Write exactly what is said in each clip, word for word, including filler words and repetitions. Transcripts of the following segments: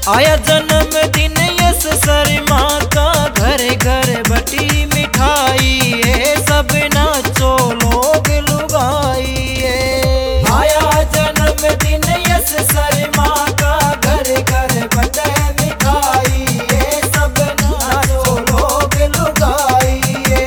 आया जन्मदिन यस शर्मा का, घर घर बटी मिठाई है, सब नाचो लोग लुगाई है। आया जन्मदिन यस शर्मा का, घर घर बटे मिठाई है, सब नाचो लोग लुगाई है।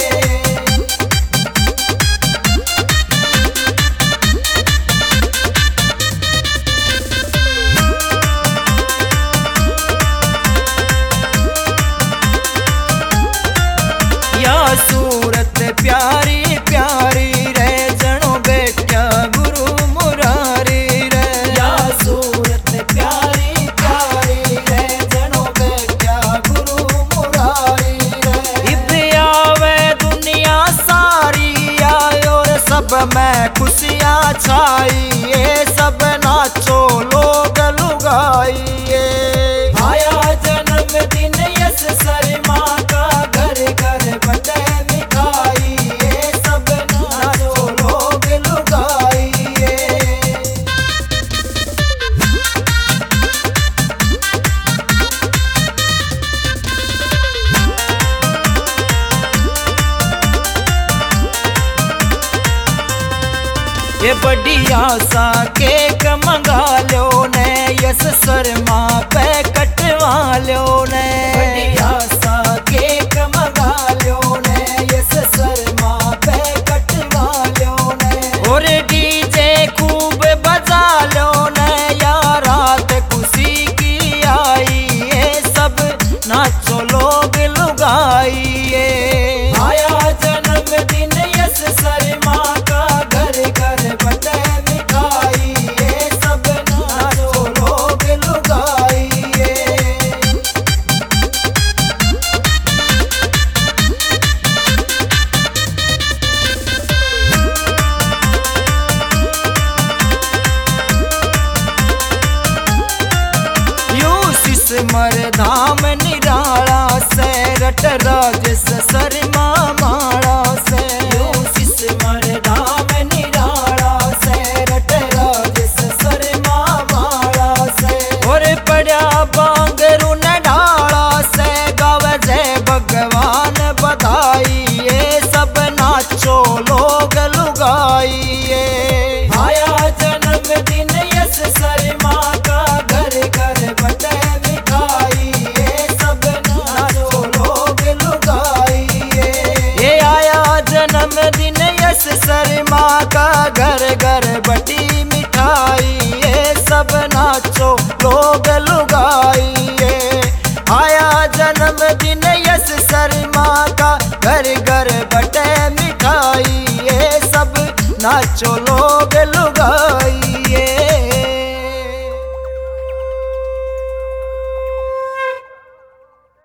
सूरत प्यारी प्यारी रे, जनो बेटा गुरु मुरारी रे। या सूरत प्यारी प्यारी रे, जनो बेटा गुरु मुरारी रे। इब्बे आवे दुनिया सारी आयो रे, सब में खुशियाँ छाई ये, सब नाचो लोग लुगाइए। आया जन्मदिन यस शर्मा का, घर घर बटे मिठाई ये, सब नाचो लोग लुगाइए। ये बढ़िया सा केक मंगा लो ने, यस शर्मा पे कटवा लो ने। बढ़िया सा केक मंगा लो ने, यस शर्मा पे कटवा लो ने। और डीजे खूब बजा लो ने, या रात खुशी की आई है, सब नाचो लोग लुगाइए। आया जन्मदिन यस शर्मा का, घर घर बटे मिठाई ये, सब नाचो लोग लुगाइए। मर धाम निराला से, रट राजस शर्मा माड़ा से। यूसिस मर धाम निराला से, रट राजस शर्मा माड़ा से। और पड़ा बांगरू न डाला से, गावे जय भगवान बधाई ये, सब नाचो लोग लुगाइए। आया जन्मदिन यस शर्मा का, घर घर बटे मिठाई ये, सब नाचो लोग लुगाइए। ये आया जन्मदिन यस शर्मा का, घर घर बटी मिठाई ये, सब नाचो लोग लुगाइए। आया जन्मदिन यस शर्मा का, घर घर बटे मिठाई ये, सब नाचो लोग लुगाइए।